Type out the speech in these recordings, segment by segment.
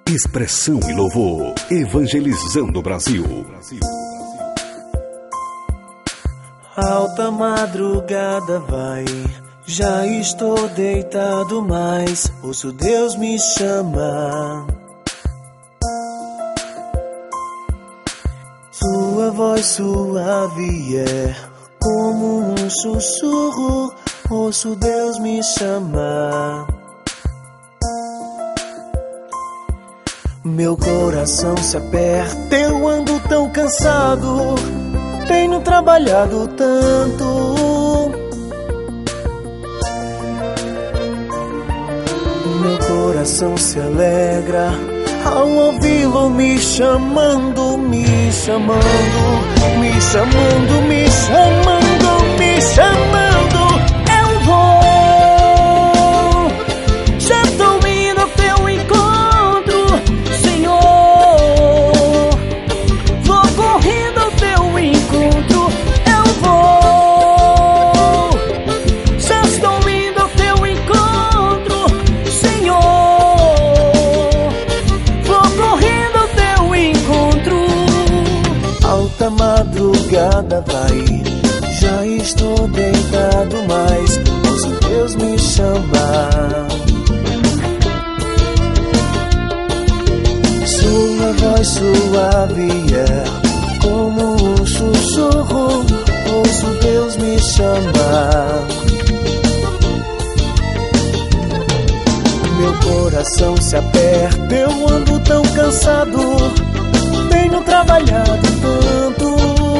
Expressão e louvor, evangelizando o Brasil. Alta madrugada vai, já estou deitado, mas ouço Deus me chamar. Sua voz suave é como um sussurro, ouço Deus me chamar. Meu coração se aperta, eu ando tão cansado, tenho trabalhado tanto. Meu coração se alegra ao ouvi-lo me chamando, me chamando, me chamando, me chamando, me chamando. Eu vou, já estou indo ao teu encontro, Senhor. Vou correndo ao teu encontro, eu vou, já estou indo ao teu encontro, Senhor. Alta madrugada vai, já estou deitado, mas ouço Deus me chamar. Sua voz suave é como um sussurro, ouço Deus me chamar. Meu coração se aperta, eu ando tão cansado, tenho trabalhado tanto.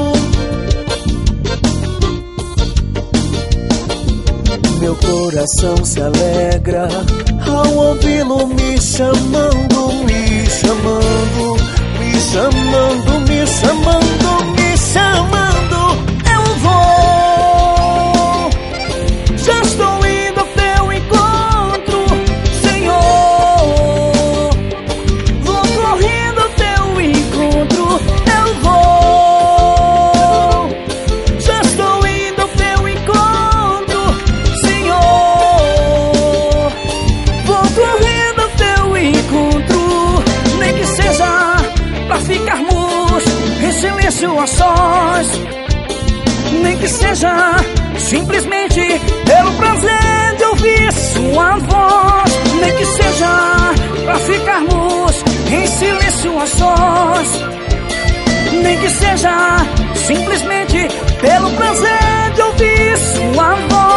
Meu coração se alegra ao ouvi-lo me chamando, me chamando, me chamando, me chamando, me chamando. Eu vou, já estou indo ao teu encontro, Senhor. Vou correndo ao teu encontro, eu vou, já estou indo ao teu encontro, Senhor. Vou correndo ao teu encontro, nem que seja pra ficarmos em silêncio a sós, nem que seja simplesmente pelo prazer de ouvir sua voz, nem que seja pra ficarmos em silêncio a sós, nem que seja simplesmente pelo prazer de ouvir sua voz.